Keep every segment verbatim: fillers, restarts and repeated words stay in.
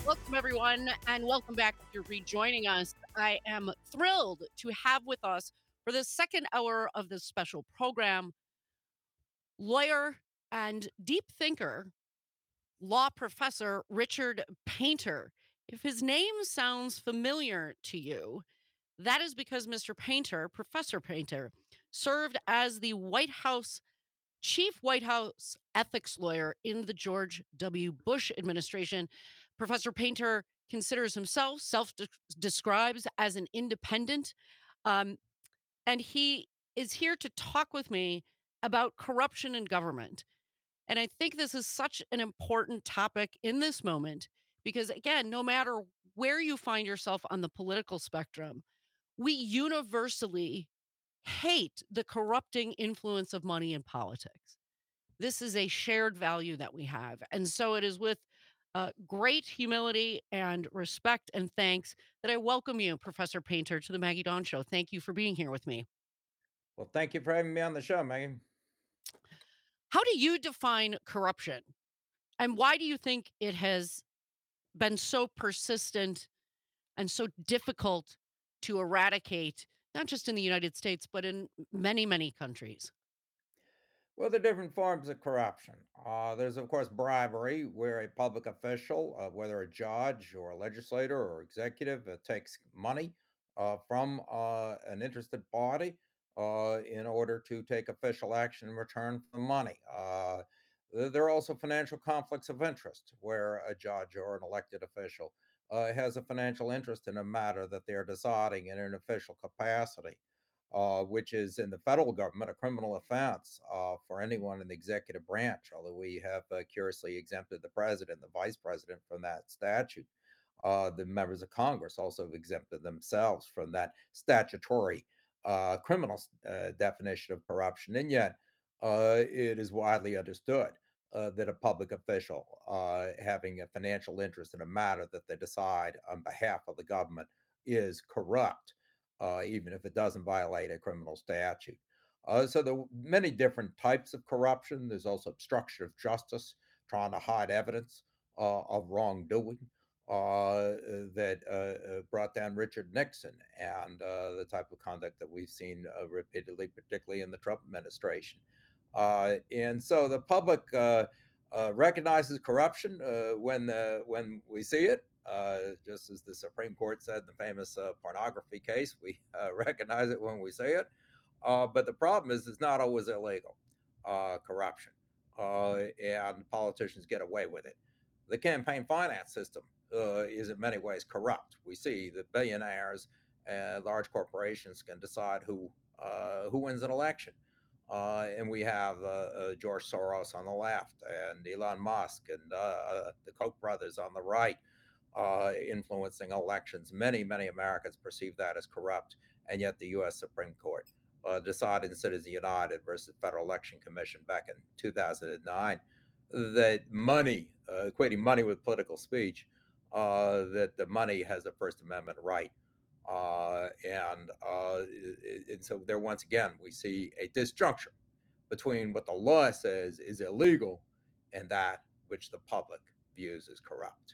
Welcome, everyone, and welcome back if you're rejoining us. I am thrilled to have with us for the second hour of this special program lawyer and deep thinker, law professor Richard Painter. If his name sounds familiar to you, that is because Mister Painter, Professor Painter, served as the White House chief White House ethics lawyer in the George W. Bush administration. Professor Painter considers himself, self describes as an independent, um, and he is here to talk with me about corruption in government. And I think this is such an important topic in this moment because, again, no matter where you find yourself on the political spectrum, we universally hate the corrupting influence of money in politics. This is a shared value that we have. And so it is with uh, great humility and respect and thanks that I welcome you, Professor Painter, to the Maggie Dawn Show. Thank you for being here with me. Well, thank you for having me on the show, Megan. How do you define corruption? And why do you think it has been so persistent and so difficult to eradicate, not just in the United States, but in many, many countries? Well, the different forms of corruption. Uh, there's, of course, bribery, where a public official, uh, whether a judge or a legislator or executive, uh, takes money uh, from uh, an interested party uh, in order to take official action in return for the money. Uh, th- there are also financial conflicts of interest, where a judge or an elected official uh, has a financial interest in a matter that they're deciding in an official capacity. Uh, which is in the federal government a criminal offense uh, for anyone in the executive branch, although we have uh, curiously exempted the president, the vice president from that statute. Uh, the members of Congress also have exempted themselves from that statutory uh, criminal uh, definition of corruption. And yet, uh, it is widely understood uh, that a public official uh, having a financial interest in a matter that they decide on behalf of the government is corrupt, uh, even if it doesn't violate a criminal statute. Uh, so there are many different types of corruption. There's also obstruction of justice, trying to hide evidence uh, of wrongdoing uh, that uh, uh, brought down Richard Nixon, and uh, the type of conduct that we've seen uh, repeatedly, particularly in the Trump administration. Uh, and so the public uh, uh, recognizes corruption uh, when uh, when we see it. Uh, just as the Supreme Court said in the famous uh, pornography case, we uh, recognize it when we see it. Uh, but the problem is, it's not always illegal uh, corruption, uh, and politicians get away with it. The campaign finance system uh, is in many ways corrupt. We see that billionaires and large corporations can decide who uh, who wins an election. Uh, and we have uh, uh, George Soros on the left, and Elon Musk, and uh, uh, the Koch brothers on the right, uh, influencing elections. Many, many Americans perceive that as corrupt, and yet the U S Supreme Court uh, decided in Citizens United versus Federal Election Commission back in two thousand nine that money, uh, equating money with political speech, uh, that the money has a First Amendment right. Uh, and uh, and so there, once again, we see a disjuncture between what the law says is illegal and that which the public views as corrupt.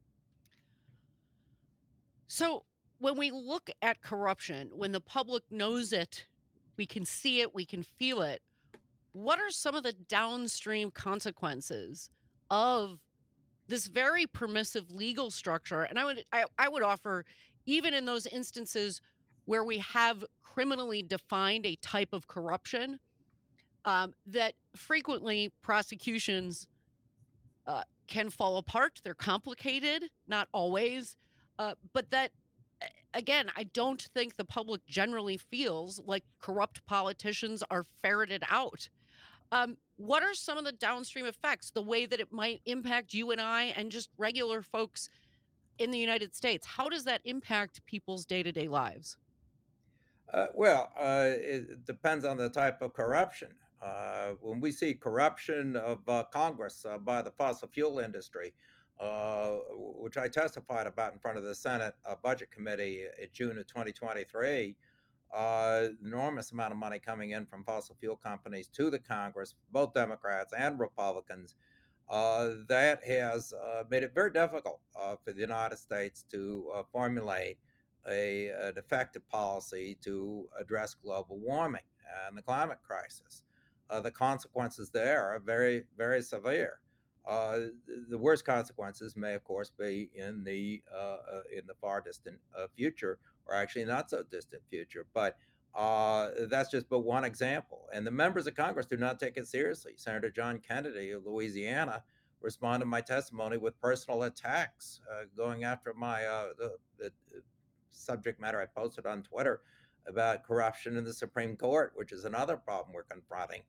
So when we look at corruption, when the public knows it, we can see it, we can feel it. What are some of the downstream consequences of this very permissive legal structure? And I would I, I would offer, even in those instances where we have criminally defined a type of corruption, um, that frequently prosecutions uh, can fall apart. They're complicated, not always, uh, but that a- again, I don't think the public generally feels like corrupt politicians are ferreted out. Um, what are some of the downstream effects, the way that it might impact you and I and just regular folks in the United States? How does that impact people's day to day lives? Uh, well, uh, it depends on the type of corruption. Uh, when we see corruption of uh, Congress uh, by the fossil fuel industry, uh, which I testified about in front of the Senate uh, Budget Committee in June of twenty twenty-three, uh, enormous amount of money coming in from fossil fuel companies to the Congress, both Democrats and Republicans, uh, that has uh, made it very difficult uh, for the United States to uh, formulate a, an effective policy to address global warming and the climate crisis. Uh, the consequences there are very, very severe. Uh, the worst consequences may, of course, be in the uh, uh, in the far distant uh, future, or actually not so distant future. But uh, that's just but one example. And the members of Congress do not take it seriously. Senator John Kennedy of Louisiana responded to my testimony with personal attacks, uh, going after my uh, the, the subject matter I posted on Twitter about corruption in the Supreme Court, which is another problem we're confronting,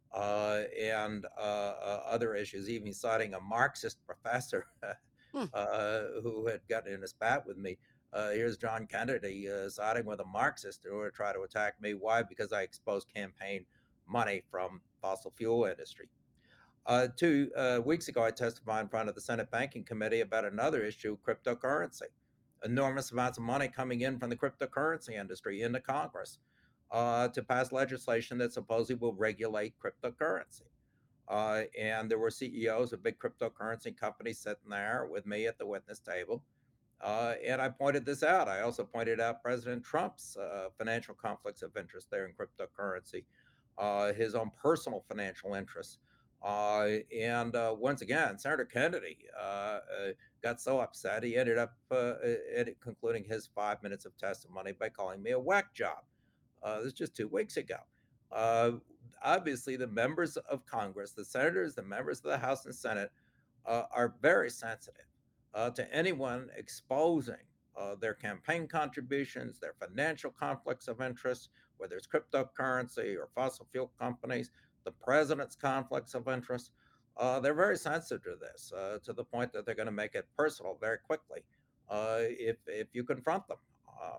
uh, and uh, uh, other issues, even citing a Marxist professor Hmm. uh, who had gotten in a spat with me. Uh, here's John Kennedy uh, siding with a Marxist in order to try to attack me. Why? Because I exposed campaign money from fossil fuel industry. Uh, two uh, weeks ago, I testified in front of the Senate Banking Committee about another issue, cryptocurrency. Enormous amounts of money coming in from the cryptocurrency industry into Congress uh, to pass legislation that supposedly will regulate cryptocurrency. Uh, and there were C E Os of big cryptocurrency companies sitting there with me at the witness table. Uh, and I pointed this out. I also pointed out President Trump's uh, financial conflicts of interest there in cryptocurrency, uh, his own personal financial interests. Uh, and uh, once again, Senator Kennedy uh, uh, got so upset, he ended up uh, concluding his five minutes of testimony by calling me a whack job. Uh, this was just two weeks ago. Uh, Obviously, the members of Congress, the senators, the members of the House and Senate, uh, are very sensitive uh, to anyone exposing uh, their campaign contributions, their financial conflicts of interest, whether it's cryptocurrency or fossil fuel companies, the president's conflicts of interest. Uh, they're very sensitive to this, uh, to the point that they're going to make it personal very quickly uh, if if you confront them. Uh,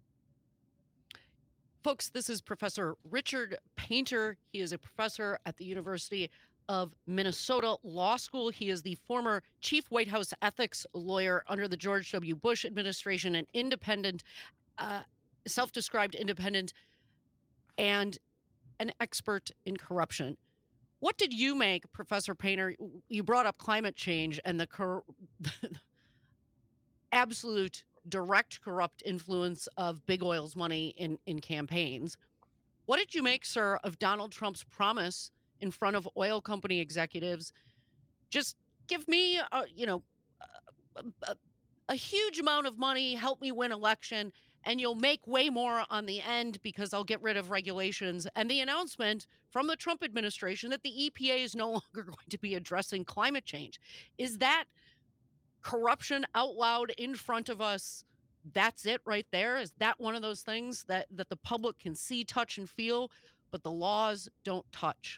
Folks, this is Professor Richard Painter. He is a professor at the University of Minnesota Law School. He is the former chief White House ethics lawyer under the George W. Bush administration, an independent, uh, self described independent, and an expert in corruption. What did you make, Professor Painter? You brought up climate change and the cor- absolute direct corrupt influence of big oil's money in, in campaigns. What did you make, sir, of Donald Trump's promise in front of oil company executives? Just give me, a, you know, a, a, a huge amount of money, help me win election, and you'll make way more on the end because I'll get rid of regulations. And the announcement from the Trump administration that the E P A is no longer going to be addressing climate change. Is that corruption out loud in front of us? That's it right there. Is that one of those things that that the public can see, touch, and feel, but the laws don't touch?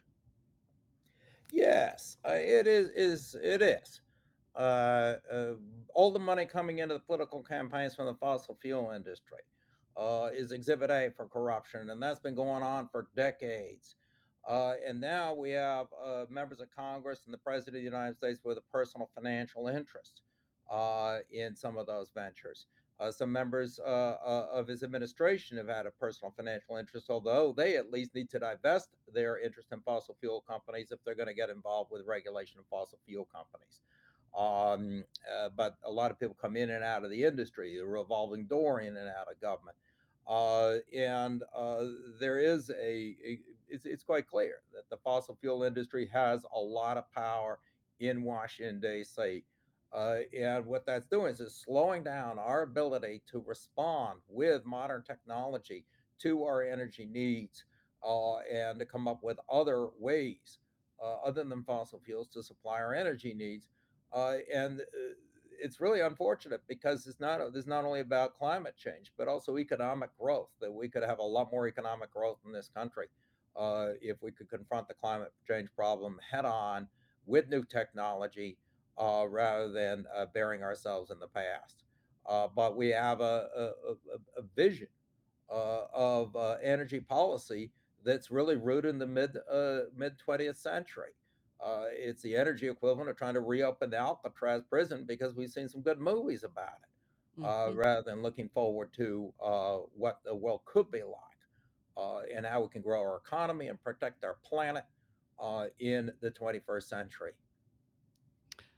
yes, uh, it is. Is it is. Uh, uh, all the money coming into the political campaigns from the fossil fuel industry uh, is Exhibit A for corruption, and that's been going on for decades. Uh, and now we have uh, members of Congress and the President of the United States with a personal financial interest uh, in some of those ventures. Uh, some members uh, uh, of his administration have had a personal financial interest, although they at least need to divest their interest in fossil fuel companies if they're going to get involved with regulation of fossil fuel companies. Um, uh, but a lot of people come in and out of the industry, a revolving door in and out of government. Uh, and uh, there is a, a it's, it's quite clear that the fossil fuel industry has a lot of power in Washington, D C. Uh, and what that's doing is, is slowing down our ability to respond with modern technology to our energy needs uh, and to come up with other ways uh, other than fossil fuels to supply our energy needs. Uh, and uh, it's really unfortunate because it's not this is not only about climate change but also economic growth. That we could have a lot more economic growth in this country uh, if we could confront the climate change problem head on with new technology uh, rather than uh, burying ourselves in the past. Uh, but we have a, a, a, a vision uh, of uh, energy policy that's really rooted in the mid uh, mid twentieth century. Uh, it's the energy equivalent of trying to reopen the Alcatraz prison because we've seen some good movies about it, uh, Mhm. rather than looking forward to uh, what the world could be like uh, and how we can grow our economy and protect our planet uh, in the twenty-first century.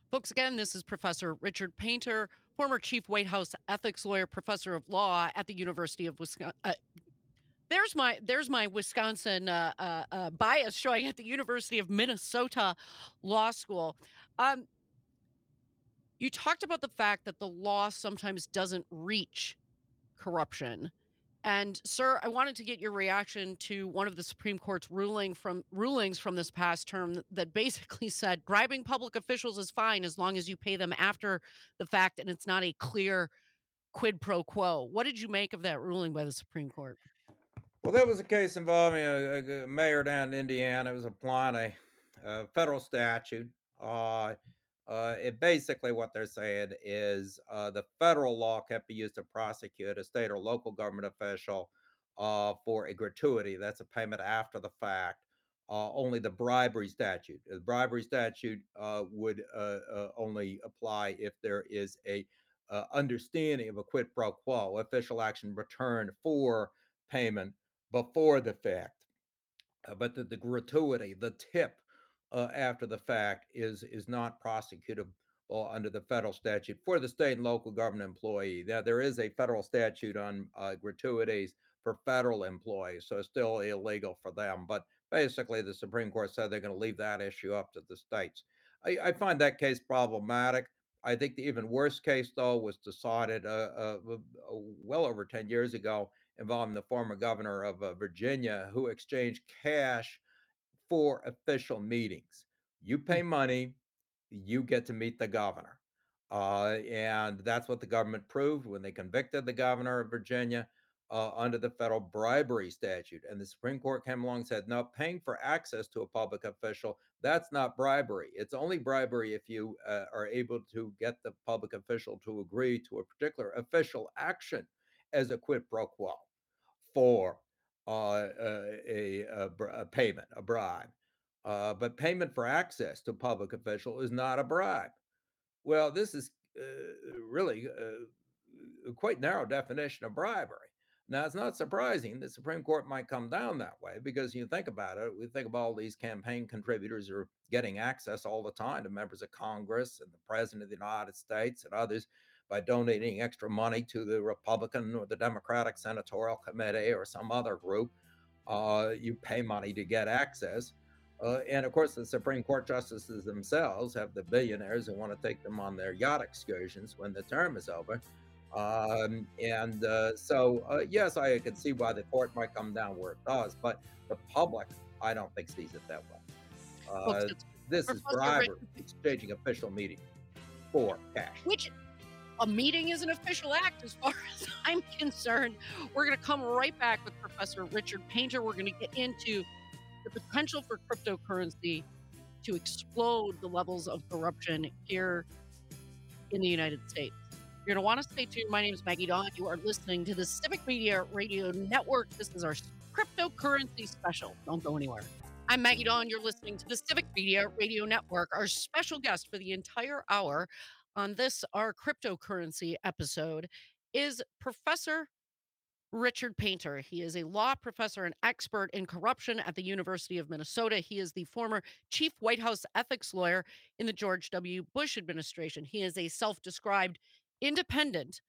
Folks, again, this is Professor Richard Painter, former chief White House ethics lawyer, professor of law at the University of Wisconsin. Uh, there's my there's my Wisconsin uh, uh, uh, bias showing at the University of Minnesota Law School. Um, you talked about the fact that the law sometimes doesn't reach corruption. And sir, I wanted to get your reaction to one of the Supreme Court's ruling from rulings from this past term th- that basically said bribing public officials is fine as long as you pay them after the fact and it's not a clear quid pro quo. What did you make of that ruling by the Supreme Court? Well, there was a case involving a, a mayor down in Indiana. It was applying a, a federal statute. Uh, uh, it basically what they're saying is uh, the federal law can't be used to prosecute a state or local government official uh, for a gratuity. That's a payment after the fact. Uh, only the bribery statute. The bribery statute uh, would uh, uh, only apply if there is a uh, understanding of a quid pro quo, official action return for payment before the fact. Uh, but the, the gratuity, the tip uh, after the fact is is not prosecutable under the federal statute for the state and local government employee. Now, there is a federal statute on uh, gratuities for federal employees, so it's still illegal for them. But basically, the Supreme Court said they're going to leave that issue up to the states. I, I find that case problematic. I think the even worse case, though, was decided uh, uh, well over ten years ago involving the former governor of uh, Virginia who exchanged cash for official meetings. You Mm. pay money, you get to meet the governor. Uh, and that's what the government proved when they convicted the governor of Virginia uh, under the federal bribery statute. And the Supreme Court came along and said, no, paying for access to a public official, that's not bribery. It's only bribery if you uh, are able to get the public official to agree to a particular official action as a quid pro quo for uh, a, a, a payment, a bribe. Uh, but payment for access to a public official is not a bribe. Well, this is uh, really uh, a quite narrow definition of bribery. Now, it's not surprising the Supreme Court might come down that way because you think about it, we think of all these campaign contributors who are getting access all the time to members of Congress and the President of the United States and others by donating extra money to the Republican or the Democratic Senatorial Committee or some other group. Uh, you pay money to get access. Uh, and of course, the Supreme Court justices themselves have the billionaires who want to take them on their yacht excursions when the term is over. Um, and uh, so, uh, yes, I can see why the court might come down where it does, but the public, I don't think sees it that way. Folks, Uh, it's this is Professor bribery, Richard, exchanging official meetings for cash. which a meeting is an official act as far as I'm concerned. We're going to come right back with Professor Richard Painter. We're going to get into the potential for cryptocurrency to explode the levels of corruption here in the United States. You're going to want to stay tuned. My name is Maggie Dawn. You are listening to the Civic Media Radio Network. This is our cryptocurrency special. Don't go anywhere. I'm Maggie Dawn. You're listening to the Civic Media Radio Network. Our special guest for the entire hour on this, our cryptocurrency episode, is Professor Richard Painter. He is a law professor and expert in corruption at the University of Minnesota. He is the former chief White House ethics lawyer in the George W. Bush administration. He is a self described independent.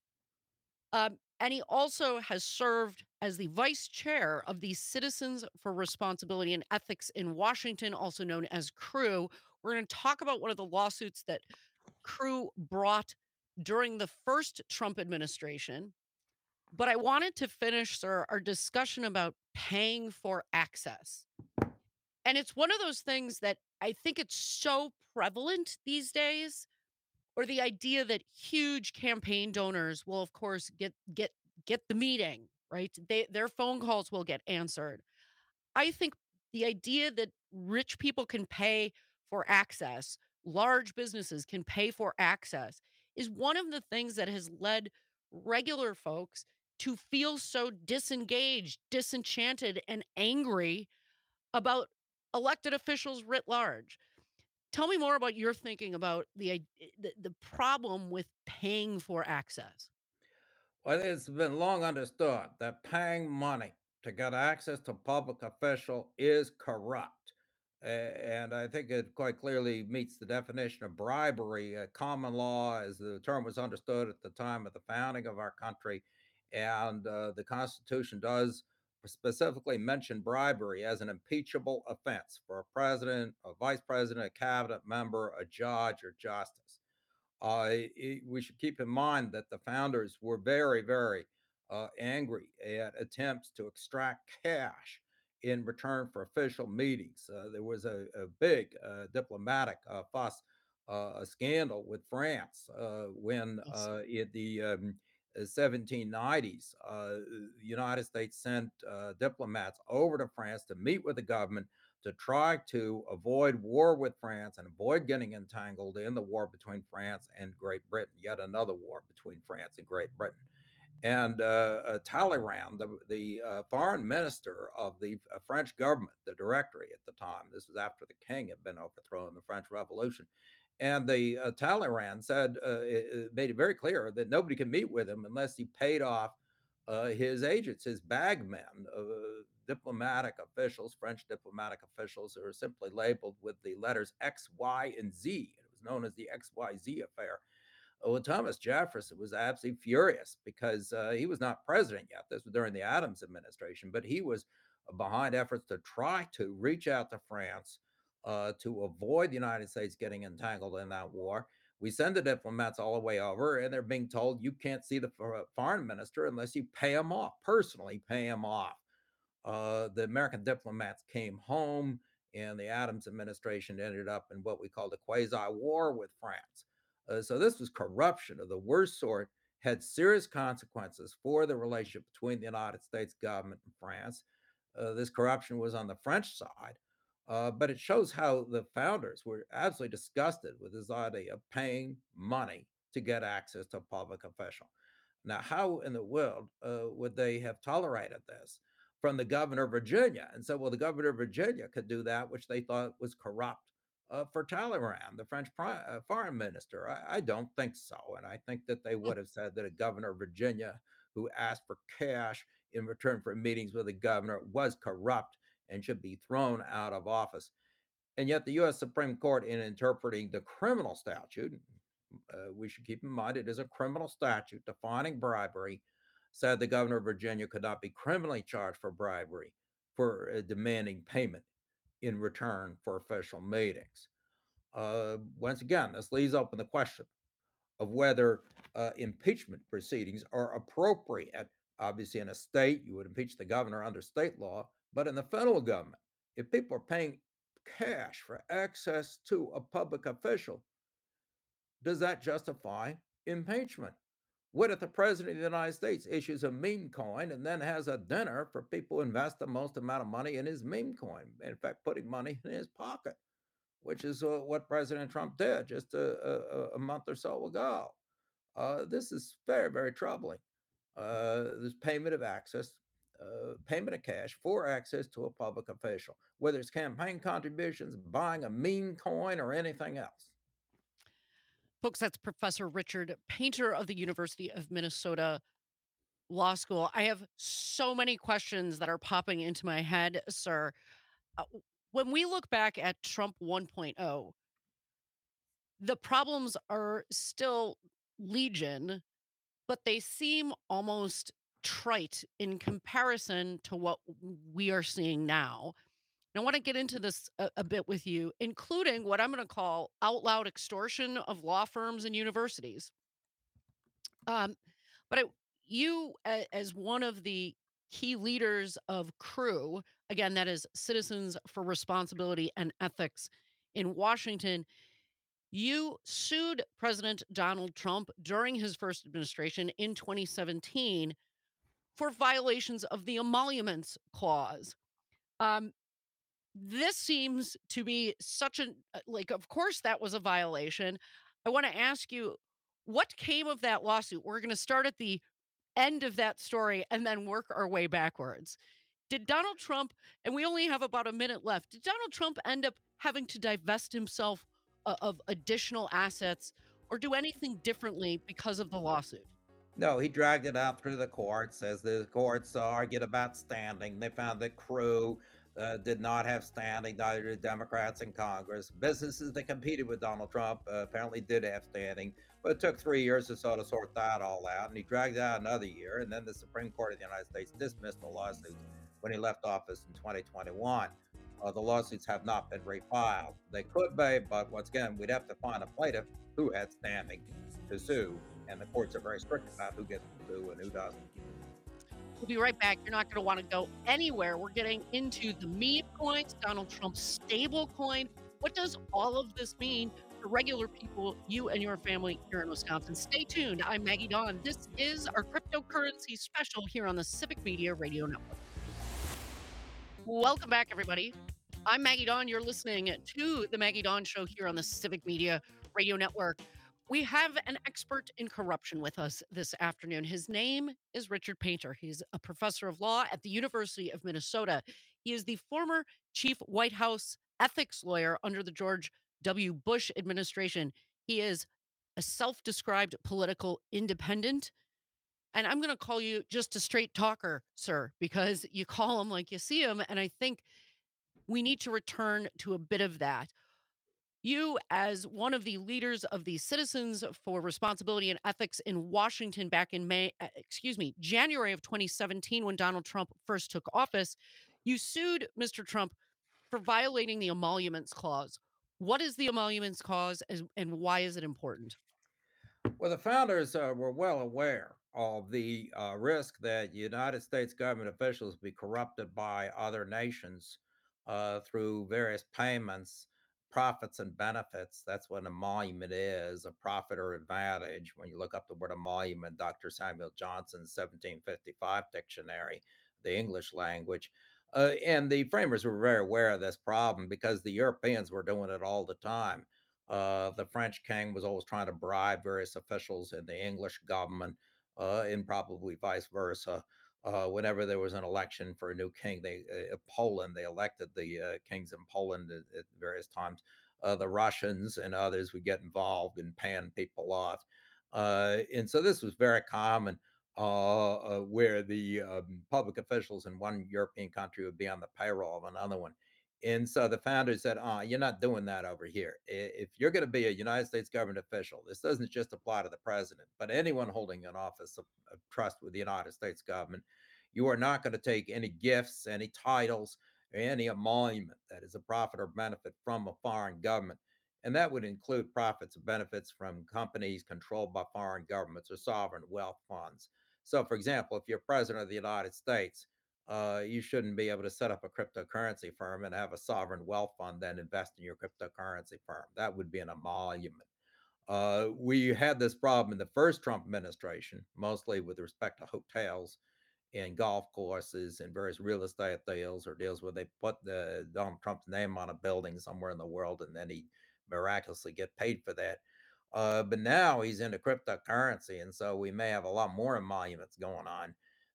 Um, and he also has served as the vice chair of the Citizens for Responsibility and Ethics in Washington, also known as CREW. We're going to talk about one of the lawsuits that CREW brought during the first Trump administration. But I wanted to finish, sir, our discussion about paying for access. And it's one of those things that I think it's so prevalent these days, or the idea that huge campaign donors will, of course, get get get the meeting, right? They their phone calls will get answered. I think the idea that rich people can pay for access, large businesses can pay for access, is one of the things that has led regular folks to feel so disengaged, disenchanted, and angry about elected officials writ large. Tell me more about your thinking about the i- the, the problem with paying for access. Well, it's been long understood that paying money to get access to public official is corrupt. A- And I think it quite clearly meets the definition of bribery. Uh, common law, as the term was understood at the time of the founding of our country, and uh, the Constitution does specifically mention bribery as an impeachable offense for a president, a vice president, a cabinet member, a judge, or justice. Uh, it- we should keep in mind that the founders were very, very uh, angry at attempts to extract cash in return for official meetings. Uh, there was a, a big uh, diplomatic uh, fuss, uh, a scandal with France uh, when Yes. uh, in the um, uh, seventeen nineties, uh, the United States sent uh, diplomats over to France to meet with the government to try to avoid war with France and avoid getting entangled in the war between France and Great Britain, yet another war between France and Great Britain. And uh, uh, Talleyrand, the, the uh, foreign minister of the uh, French government, the Directory at the time, this was after the king had been overthrown in the French Revolution. And the uh, Talleyrand said, uh, it, it made it very clear that nobody can meet with him unless he paid off uh, his agents, his bagmen, uh, diplomatic officials, French diplomatic officials who are simply labeled with the letters X, Y, and Z. It was known as the X Y Z affair. Well, Thomas Jefferson was absolutely furious because uh, he was not president yet. This was during the Adams administration, but he was behind efforts to try to reach out to France uh, to avoid the United States getting entangled in that war. We send the diplomats all the way over, and they're being told you can't see the foreign minister unless you pay him off, personally pay him off. Uh, the American diplomats came home, and the Adams administration ended up in what we called a quasi war with France. Uh, so this was corruption of the worst sort, had serious consequences for the relationship between the United States government and France. Uh, this corruption was on the French side, uh, but it shows how the founders were absolutely disgusted with this idea of paying money to get access to a public official. Now, how in the world uh, would they have tolerated this from the governor of Virginia? And so, well, the governor of Virginia could do that, which they thought was corrupt uh, for Talleyrand, the French pri- uh, foreign minister. I, I don't think so. And I think that they Hmm. would have said that a governor of Virginia who asked for cash in return for meetings with the governor was corrupt and should be thrown out of office. And yet, the U S Supreme Court, in interpreting the criminal statute, uh, we should keep in mind it is a criminal statute defining bribery, said the governor of Virginia could not be criminally charged for bribery for uh, demanding payment in return for official meetings. Uh, once again, this leaves open the question of whether uh, impeachment proceedings are appropriate. Obviously, in a state, you would impeach the governor under state law, but in the federal government, if people are paying cash for access to a public official, does that justify impeachment? What if the president of the United States issues a meme coin and then has a dinner for people who invest the most amount of money in his meme coin? In fact, putting money in his pocket, which is uh, what President Trump did just a, a, a month or so ago. Uh, this is very, very troubling. Uh, this payment of access, uh, payment of cash for access to a public official, whether it's campaign contributions, buying a meme coin, or anything else. Folks, that's Professor Richard Painter of the University of Minnesota Law School. I have so many questions that are popping into my head, sir. Uh, w- when we look back at Trump 1.0, the problems are still legion, but they seem almost trite in comparison to what we are seeing now. And I want to get into this a, a bit with you, including what I'm going to call out loud extortion of law firms and universities. Um, but I, you, a- as one of the key leaders of CREW, again, that is Citizens for Responsibility and Ethics in Washington, you sued President Donald Trump during his first administration in twenty seventeen for violations of the emoluments clause. Um, this seems to be such an uh, like, of course, that was a violation. I want to ask you, what came of that lawsuit? We're going to start at the end of that story and then work our way backwards. Did Donald Trump, and we only have about a minute left, did Donald Trump end up having to divest himself o- of additional assets or do anything differently because of the lawsuit? No, he dragged it out through the courts as the courts argued about standing. They found that Crew uh, did not have standing, neither did Democrats in Congress. Businesses that competed with Donald Trump uh, apparently did have standing, but it took three years or so to sort that all out, and he dragged it out another year. And then the Supreme Court of the United States dismissed the lawsuits when he left office in twenty twenty-one. Uh, the lawsuits have not been refiled. They could be, but once again, we'd have to find a plaintiff who had standing to sue, and the courts are very strict about who gets to sue and who doesn't. We'll be right back. You're not going to want to go anywhere. We're getting into the meme coins, Donald Trump's stable coin. What does all of this mean for regular people, you and your family here in Wisconsin? Stay tuned. I'm Maggie Dawn. This is our cryptocurrency special here on the Civic Media Radio Network. Welcome back, everybody. I'm Maggie Dawn. You're listening to the Maggie Dawn Show here on the Civic Media Radio Network. We have an expert in corruption with us this afternoon. His name is Richard Painter. He's a professor of law at the University of Minnesota. He is the former chief White House ethics lawyer under the George W. Bush administration. He is a self described political independent. And I'm going to call you just a straight talker, sir, because you call him like you see him. And I think we need to return to a bit of that. You, as one of the leaders of the Citizens for Responsibility and Ethics in Washington back in May, uh, excuse me, January of twenty seventeen, when Donald Trump first took office, you sued Mister Trump for violating the emoluments clause. What is the emoluments clause as, and why is it important? Well, the founders uh, were well aware of the uh, risk that United States government officials be corrupted by other nations uh, through various payments, profits, and benefits. That's what an emolument is, a profit or advantage. When you look up the word emolument, Doctor Samuel Johnson's seventeen fifty-five dictionary, the English language. Uh, and the framers were very aware of this problem because the Europeans were doing it all the time. Uh, the French king was always trying to bribe various officials in the English government, uh, and probably vice versa. Uh, whenever there was an election for a new king, they uh, Poland they elected the uh, kings in Poland at, at various times. Uh, the Russians and others would get involved in paying people off, uh, and so this was very common. Uh, uh, where the um, public officials in one European country would be on the payroll of another one. And so the founders said, "Oh, you're not doing that over here. If you're going to be a United States government official, this doesn't just apply to the president, but anyone holding an office of, of trust with the United States government. You are not going to take any gifts, any titles, or any emolument that is a profit or benefit from a foreign government. And that would include profits and benefits from companies controlled by foreign governments or sovereign wealth funds. So, for example, if you're president of the United States, uh, you shouldn't be able to set up a cryptocurrency firm and have a sovereign wealth fund then invest in your cryptocurrency firm. That would be an emolument. Uh, we had this problem in the first Trump administration, mostly with respect to hotels and golf courses and various real estate deals or deals where they put the Donald Trump's name on a building somewhere in the world and then he miraculously get paid for that. Uh, but now he's into cryptocurrency, and so we may have a lot more emoluments going on.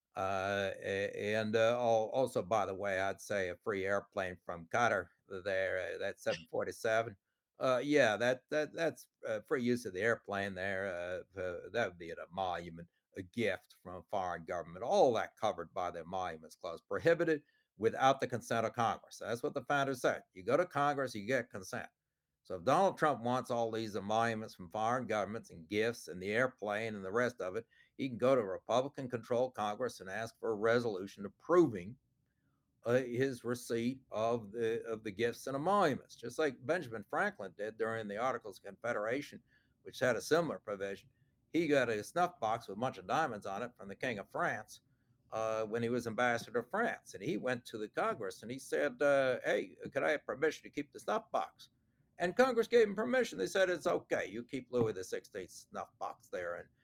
Uh, and uh, also, by the way, I'd say a free airplane from Qatar there, uh, that seven forty-seven. Uh, yeah, that that that's uh, free use of the airplane there. Uh, uh, that would be an emolument, a gift from a foreign government. All that covered by the emoluments clause, prohibited without the consent of Congress. That's what the founders said. You go to Congress, you get consent. So if Donald Trump wants all these emoluments from foreign governments and gifts and the airplane and the rest of it, he can go to a Republican controlled Congress and ask for a resolution approving uh, his receipt of the of the gifts and emoluments, just like Benjamin Franklin did during the Articles of Confederation, which had a similar provision. He got a snuff box with a bunch of diamonds on it from the King of France uh, when he was ambassador to France, and he went to the Congress and he said, uh, "Hey, could I have permission to keep the snuff box?" And Congress gave him permission. They said it's okay. You keep Louis the Sixteenth snuff box there, and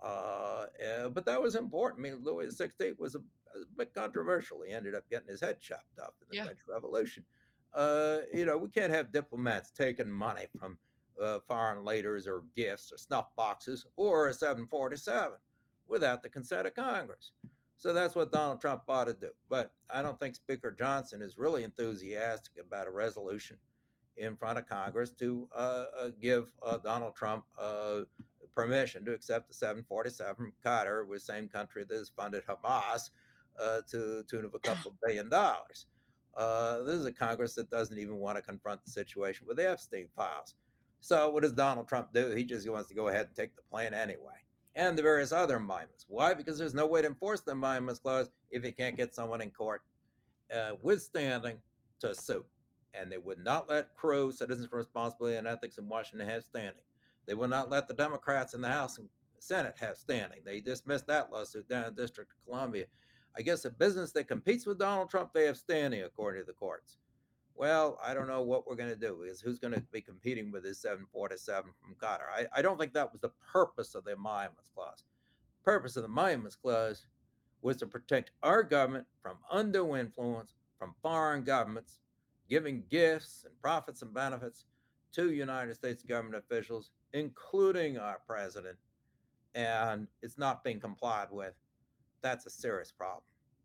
uh, uh, but that was important. I mean, Louis the Sixteenth was a, a bit controversial. He ended up getting his head chopped off in the Yeah. French Revolution. Uh, you know, we can't have diplomats taking money from uh, foreign leaders or gifts or snuff boxes or a seven forty-seven without the consent of Congress. So that's what Donald Trump ought to do. But I don't think Speaker Johnson is really enthusiastic about a resolution in front of Congress to uh, uh, give uh, Donald Trump uh, permission to accept the seven forty-seven from Qatar, the same country that has funded Hamas uh, to the tune of a couple of billion dollars. Uh, this is a Congress that doesn't even want to confront the situation with the Epstein files. So what does Donald Trump do? He just wants to go ahead and take the plane anyway. And the various other amendments. Why? Because there's no way to enforce the amendments clause if you can't get someone in court uh, withstanding to sue. And they would not let Crew, Citizens for Responsibility and Ethics in Washington, have standing. They would not let the Democrats in the House and Senate have standing. They dismissed that lawsuit down in the District of Columbia. I guess a business that competes with Donald Trump, they have standing, according to the courts. Well, I don't know what we're going to do because who's going to be competing with this seven forty-seven from Qatar? I, I don't think that was the purpose of the Emoluments Clause. The purpose of the Emoluments Clause was to protect our government from undue influence from foreign governments, giving gifts and profits and benefits to United States government officials, including our president, and it's not being complied with. That's a serious problem.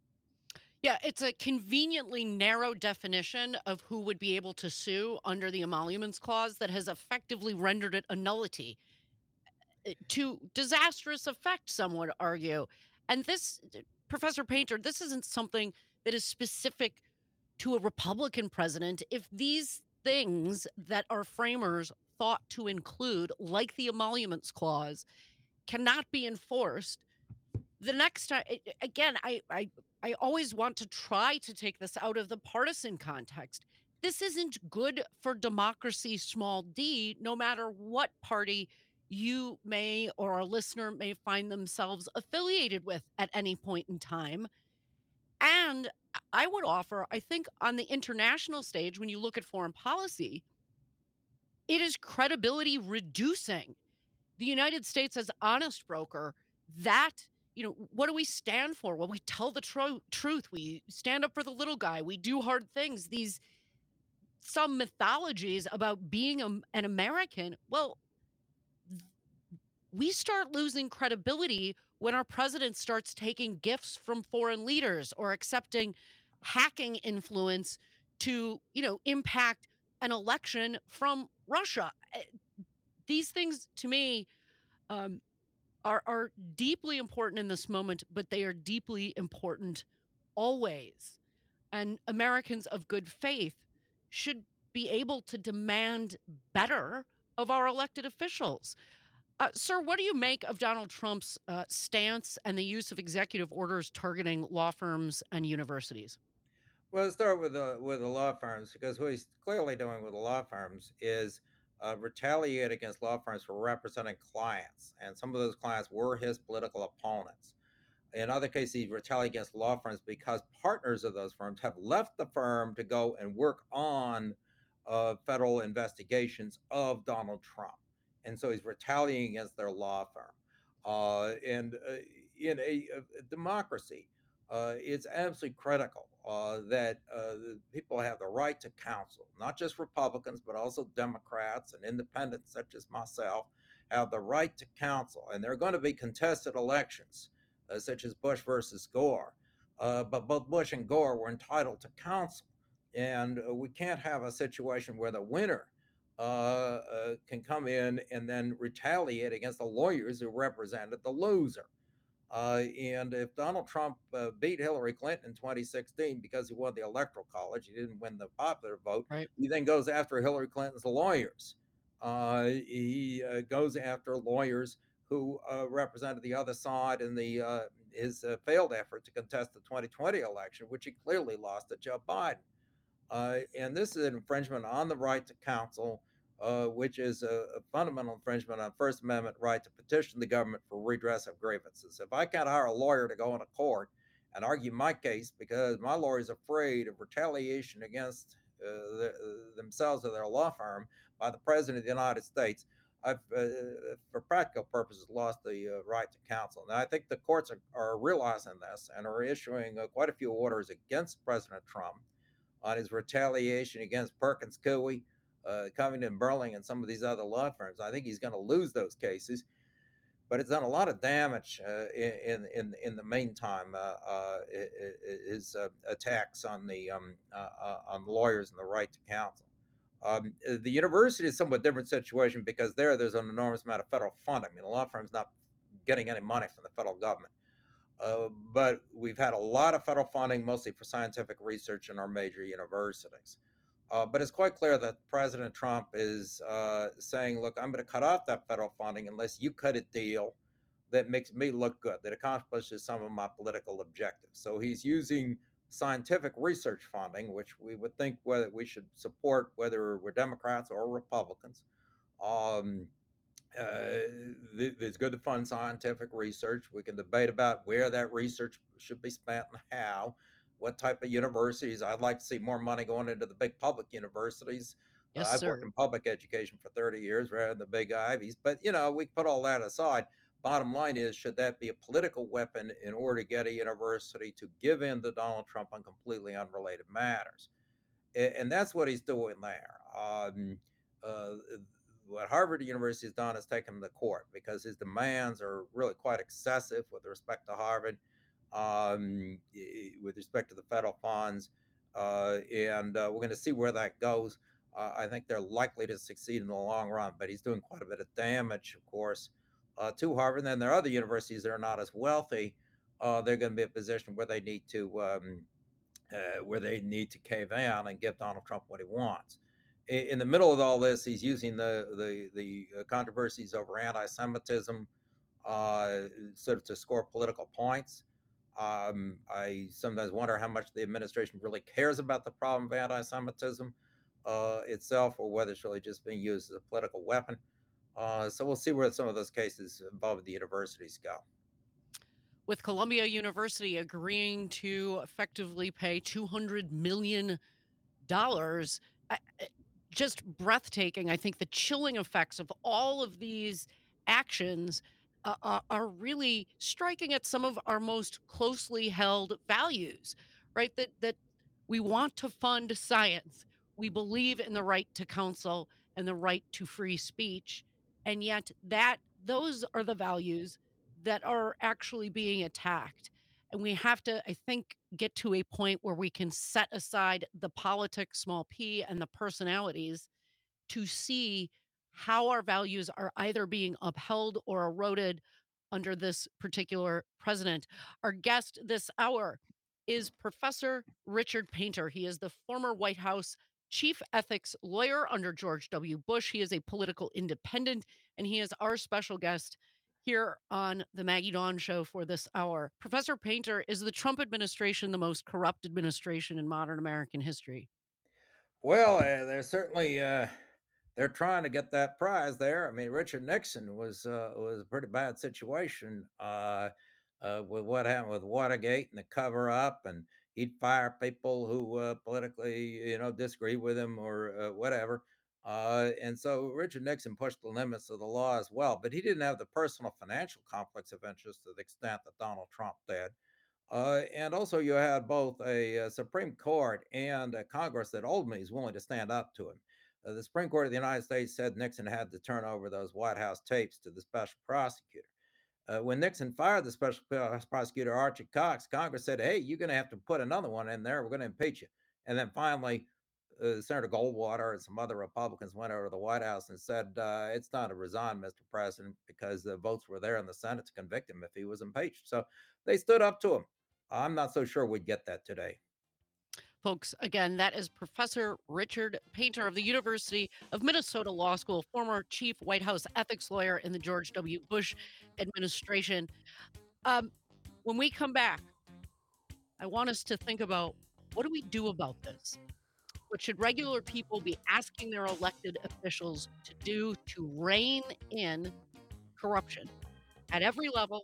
Yeah, it's a conveniently narrow definition of who would be able to sue under the emoluments clause that has effectively rendered it a nullity uh, to disastrous effect, some would argue. And this, uh, Professor Painter, this isn't something that is specific to a Republican president. If these things that our framers thought to include, like the emoluments clause, cannot be enforced, the next time, again, I, I, I always want to try to take this out of the partisan context. This isn't good for democracy, small d, no matter what party you may or a listener may find themselves affiliated with at any point in time. And I would offer, I think, on the international stage, when you look at foreign policy, it is credibility reducing. The United States as honest broker, that, you know, what do we stand for? Well, we tell the tro- truth. We stand up for the little guy. We do hard things. These some mythologies about being a, an American. Well, we start losing credibility when our president starts taking gifts from foreign leaders or accepting hacking influence to, you know, impact an election from Russia. Eh, These things to me um, are are deeply important in this moment, but they are deeply important always. And Americans of good faith should be able to demand better of our elected officials. Uh, sir, what do you make of Donald Trump's uh, stance and the use of executive orders targeting law firms and universities? Well, let's start with the with the law firms because what he's clearly doing with the law firms is uh, retaliate against law firms for representing clients, and some of those clients were his political opponents. In other cases, he retaliated against law firms because partners of those firms have left the firm to go and work on uh, federal investigations of Donald Trump. And so he's retaliating against their law firm. Uh, and uh, in a, a democracy, uh, it's absolutely critical uh, that uh, people have the right to counsel, not just Republicans, but also Democrats and independents such as myself have the right to counsel. And there are going to be contested elections uh, such as Bush versus Gore. Uh, but both Bush and Gore were entitled to counsel. And uh, we can't have a situation where the winner uh, uh, can come in and then retaliate against the lawyers who represented the loser. Uh, and if Donald Trump uh, beat Hillary Clinton in twenty sixteen because he won the electoral college, he didn't win the popular vote. Right. He then goes after Hillary Clinton's lawyers. Uh, he uh, goes after lawyers who uh, represented the other side in the uh, his uh, failed effort to contest the twenty twenty election, which he clearly lost to Joe Biden. Uh, and this is an infringement on the right to counsel, uh, which is a, a fundamental infringement on First Amendment right to petition the government for redress of grievances. If I can't hire a lawyer to go into court and argue my case because my lawyer is afraid of retaliation against uh, the, uh, themselves or their law firm by the President of the United States, I've, uh, for practical purposes, lost the uh, right to counsel. Now, I think the courts are, are realizing this and are issuing uh, quite a few orders against President Trump on his retaliation against Perkins Coie, uh, Covington Burling, and some of these other law firms. I think he's going to lose those cases, but it's done a lot of damage uh, in in in the meantime. Uh, uh, his uh, attacks on the um, uh, uh, on lawyers and the right to counsel. Um, the university is a somewhat different situation because there there's an enormous amount of federal funding. I mean, the law firm's not getting any money from the federal government. Uh, but we've had a lot of federal funding, mostly for scientific research in our major universities. Uh, but it's quite clear that President Trump is uh, saying, look, I'm going to cut off that federal funding unless you cut a deal that makes me look good, that accomplishes some of my political objectives. So he's using scientific research funding, which we would think whether we should support, whether we're Democrats or Republicans. Um, uh, it's good to fund scientific research. We can debate about where that research should be spent and how, what type of universities. I'd like to see more money going into the big public universities. Uh, Yes, I've worked sir. in public education for thirty years rather than the big Ivies, but you know, we put all that aside. Bottom line is, should that be a political weapon in order to get a university to give in to Donald Trump on completely unrelated matters? And that's what he's doing there. Um, uh, what Harvard University has done is taken him to court because his demands are really quite excessive with respect to Harvard, um, with respect to the federal funds, uh, and uh, we're going to see where that goes. Uh, I think they're likely to succeed in the long run, but he's doing quite a bit of damage, of course, uh, to Harvard. And then there are other universities that are not as wealthy. Uh, they're going to be in a position where they need to um, uh, where they need to cave in and give Donald Trump what he wants. In the middle of all this, he's using the the the uh, controversies over anti-Semitism uh, sort of to score political points. Um, I sometimes wonder how much the administration really cares about the problem of anti-Semitism uh, itself, or whether it's really just being used as a political weapon. Uh, so we'll see where some of those cases involving the universities go. With Columbia University agreeing to effectively pay two hundred million dollars, I- I- just breathtaking. I think the chilling effects of all of these actions uh, are are really striking at some of our most closely held values, right? That that we want to fund science. We believe in the right to counsel and the right to free speech, and yet that those are the values that are actually being attacked. And we have to, I think, get to a point where we can set aside the politics, small p, and the personalities to see how our values are either being upheld or eroded under this particular president. Our guest this hour is Professor Richard Painter. He is the former White House chief ethics lawyer under George W. Bush. He is a political independent, and he is our special guest here on the Maggie Dawn Show for this hour. Professor Painter, is the Trump administration the most corrupt administration in modern American history? Well, uh, they're certainly uh, they're trying to get that prize there. I mean, Richard Nixon was uh, was a pretty bad situation uh, uh, with what happened with Watergate and the cover up, and he'd fire people who uh, politically, you know, disagree with him or uh, whatever. Uh, and so Richard Nixon pushed the limits of the law as well, but he didn't have the personal financial conflicts of interest to the extent that Donald Trump did. Uh, and also, you had both a, uh Supreme Court and a Congress that ultimately is willing to stand up to him. Uh, the Supreme Court of the United States said Nixon had to turn over those White House tapes to the special prosecutor. Uh, when Nixon fired the special prosecutor Archie Cox, Congress said, "Hey, you're going to have to put another one in there. We're going to impeach you." And then finally, uh, Senator Goldwater and some other Republicans went over to the White House and said, uh, "It's time to resign, Mister President, because the votes were there in the Senate to convict him if he was impeached." So they stood up to him. I'm not so sure we'd get that today. Folks, again, that is Professor Richard Painter of the University of Minnesota Law School, former chief White House ethics lawyer in the George W. Bush administration. Um, when we come back, I want us to think about, what do we do about this? What should regular people be asking their elected officials to do to rein in corruption at every level,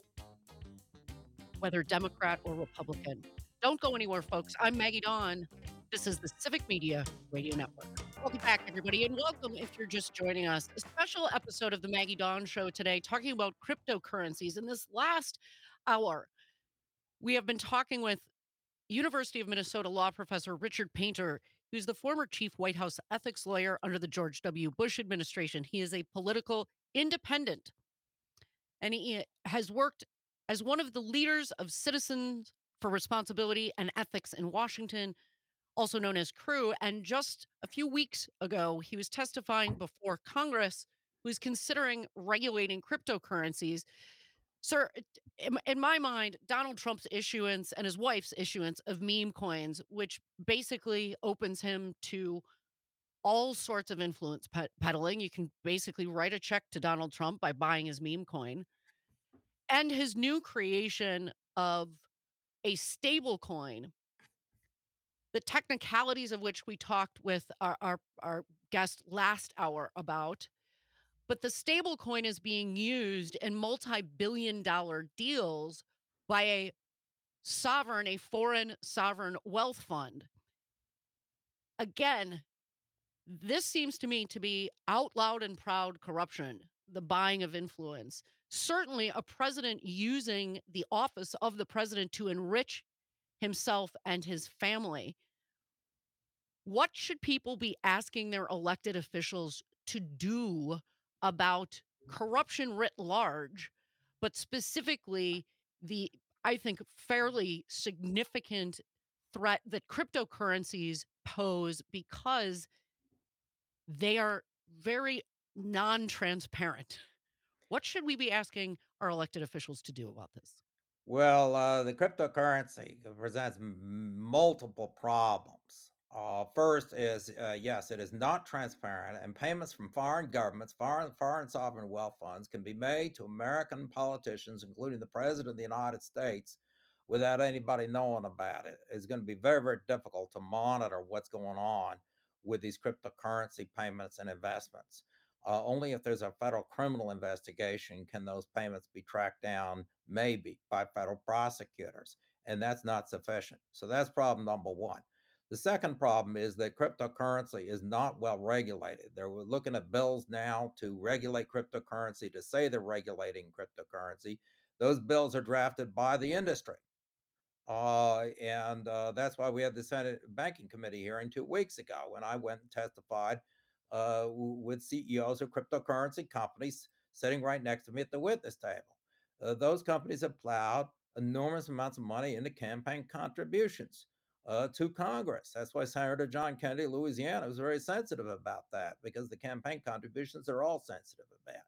whether Democrat or Republican? Don't go anywhere, folks. I'm Maggie Dawn. This is the Civic Media Radio Network. Welcome back, everybody, and welcome if you're just joining us. A special episode of the Maggie Dawn Show today, talking about cryptocurrencies. In this last hour, we have been talking with University of Minnesota law professor Richard Painter, who's the former chief White House ethics lawyer under the George W. Bush administration. He is a political independent, and he has worked as one of the leaders of Citizens for Responsibility and Ethics in Washington, also known as CREW. And just a few weeks ago, he was testifying before Congress, who's considering regulating cryptocurrencies. Sir, it- in, in my mind, Donald Trump's issuance and his wife's issuance of meme coins, which basically opens him to all sorts of influence ped- peddling. You can basically write a check to Donald Trump by buying his meme coin, and his new creation of a stable coin, the technicalities of which we talked with our, our, our guest last hour about. But the stable coin is being used in multi billion dollar deals by a sovereign, a foreign sovereign wealth fund. Again, this seems to me to be out loud and proud corruption, the buying of influence. Certainly, a president using the office of the president to enrich himself and his family. What should people be asking their elected officials to do about corruption writ large, but specifically the, I think, fairly significant threat that cryptocurrencies pose because they are very non transparent? What should we be asking our elected officials to do about this? Well, uh, the cryptocurrency presents m- multiple problems. Uh, first is uh, yes, it is not transparent, and payments from foreign governments, foreign foreign sovereign wealth funds, can be made to American politicians, including the President of the United States, without anybody knowing about it. It's going to be very, very difficult to monitor what's going on with these cryptocurrency payments and investments. Uh, only if there's a federal criminal investigation can those payments be tracked down, maybe by federal prosecutors. And that's not sufficient. So that's problem number one. The second problem is that cryptocurrency is not well regulated. They're looking at bills now to regulate cryptocurrency, to say they're regulating cryptocurrency. Those bills are drafted by the industry. Uh, and uh, that's why we had the Senate Banking Committee hearing two weeks ago when I went and testified uh, w- with C E Os of cryptocurrency companies sitting right next to me at the witness table. Uh, those companies have plowed enormous amounts of money into campaign contributions uh, to Congress. That's why Senator John Kennedy of Louisiana was very sensitive about that because the campaign contributions are all sensitive about.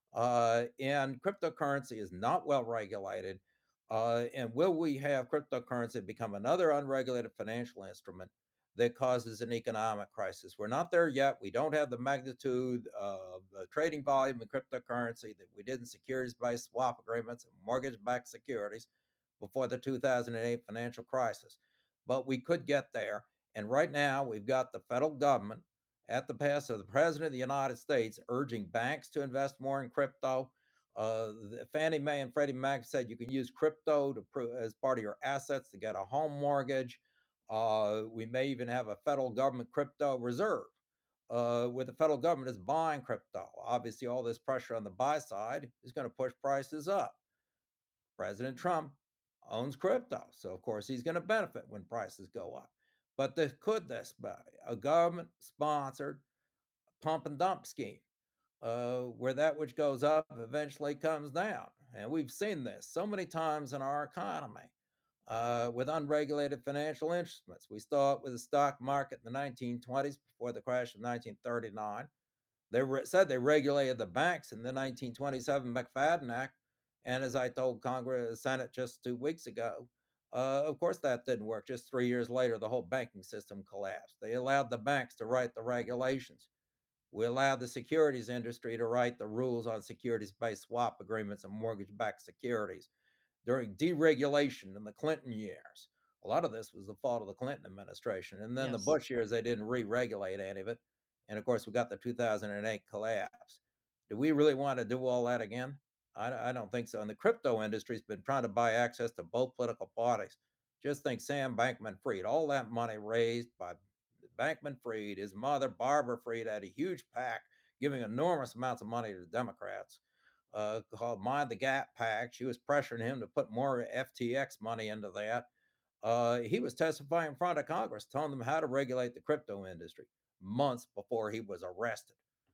Uh, and cryptocurrency is not well regulated. Uh, and will we have cryptocurrency become another unregulated financial instrument that causes an economic crisis? We're not there yet. We don't have the magnitude of the trading volume in cryptocurrency that we did in securities based swap agreements and mortgage backed securities before the two thousand eight financial crisis. But we could get there. And right now, we've got the federal government at the pass of the President of the United States urging banks to invest more in crypto. Uh, Fannie Mae and Freddie Mac said you can use crypto to pro- as part of your assets to get a home mortgage. Uh, we may even have a federal government crypto reserve, uh, where the federal government is buying crypto. Obviously, all this pressure on the buy side is going to push prices up. President Trump owns crypto, so of course he's going to benefit when prices go up. But this, could this be a government sponsored pump and dump scheme, uh, where that which goes up eventually comes down? And we've seen this so many times in our economy uh, with unregulated financial instruments. We saw it with the stock market in the nineteen twenties before the crash of nineteen thirty-nine. They re- said they regulated the banks in the nineteen twenty-seven McFadden Act. And as I told Congress, Senate just two weeks ago, uh, of course that didn't work. Just three years later, the whole banking system collapsed. They allowed the banks to write the regulations. We allowed the securities industry to write the rules on securities based swap agreements and mortgage backed securities during deregulation in the Clinton years. A lot of this was the fault of the Clinton administration. And then the Yes. Bush years, they didn't re regulate any of it. And of course, we got the two thousand eight collapse. Do we really want to do all that again? I, I don't think so. And the crypto industry's been trying to buy access to both political parties. Just think Sam Bankman Fried, all that money raised by Bankman Fried, his mother, Barbara Fried, had a huge pack giving enormous amounts of money to the Democrats uh, called Mind the Gap Pact. She was pressuring him to put more F T X money into that. Uh, he was testifying in front of Congress, telling them how to regulate the crypto industry months before he was arrested.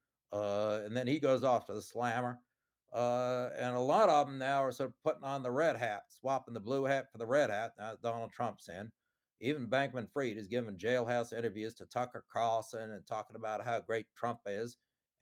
Uh, and then he goes off to the slammer. Uh, and a lot of them now are sort of putting on the red hat, swapping the blue hat for the red hat. Now Donald Trump's in. Even Bankman Fried is giving jailhouse interviews to Tucker Carlson and talking about how great Trump is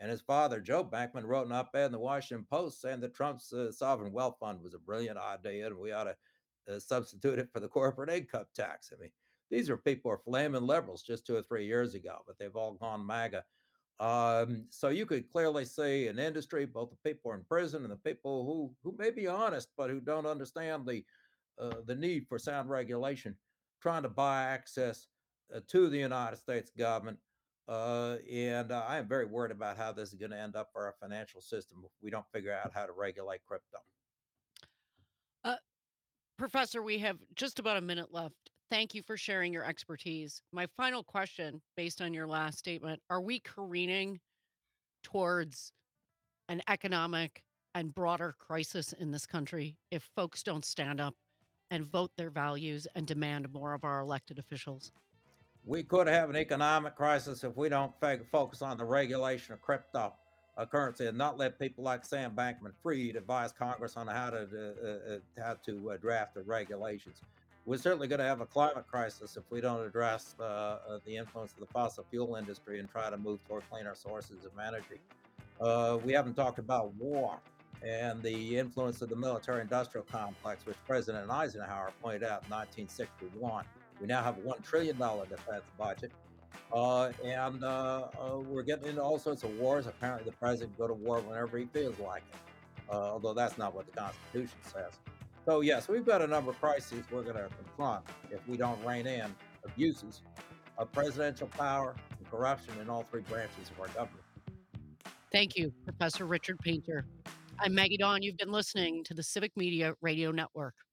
And his father, Joe Bankman, wrote an op ed in the Washington Post saying that Trump's uh, sovereign wealth fund was a brilliant idea and we ought to uh, substitute it for the corporate income tax. I mean, these are people who are flaming liberals just two or three years ago, but they've all gone MAGA. Um, so you could clearly see in industry, both the people who are in prison and the people who who may be honest, but who don't understand the uh, the need for sound regulation, trying to buy access uh, to the United States government. Uh, and uh, I am very worried about how this is going to end up for our financial system if we don't figure out how to regulate crypto. Uh, Professor, we have just about a minute left. Thank you for sharing your expertise. My final question, based on your last statement, are we careening towards an economic and broader crisis in this country if folks don't stand up and vote their values and demand more of our elected officials? We could have an economic crisis if we don't fa- focus on the regulation of cryptocurrency and not let people like Sam Bankman-Fried advise Congress on how to uh, uh, how to uh, draft the regulations. We're certainly going to have a climate crisis if we don't address uh, uh, the influence of the fossil fuel industry and try to move toward cleaner sources of energy. Uh, we haven't talked about war and the influence of the military industrial complex, which President Eisenhower pointed out in nineteen sixty-one. We now have a one trillion dollars defense budget. Uh, and uh, uh, we're getting into all sorts of wars. Apparently, the president can go to war whenever he feels like it, uh, although that's not what the Constitution says. So, yes, we've got a number of crises we're going to confront if we don't rein in abuses of presidential power and corruption in all three branches of our government. Thank you, Professor Richard Painter. I'm Maggie Dawn. You've been listening to the Civic Media Radio Network.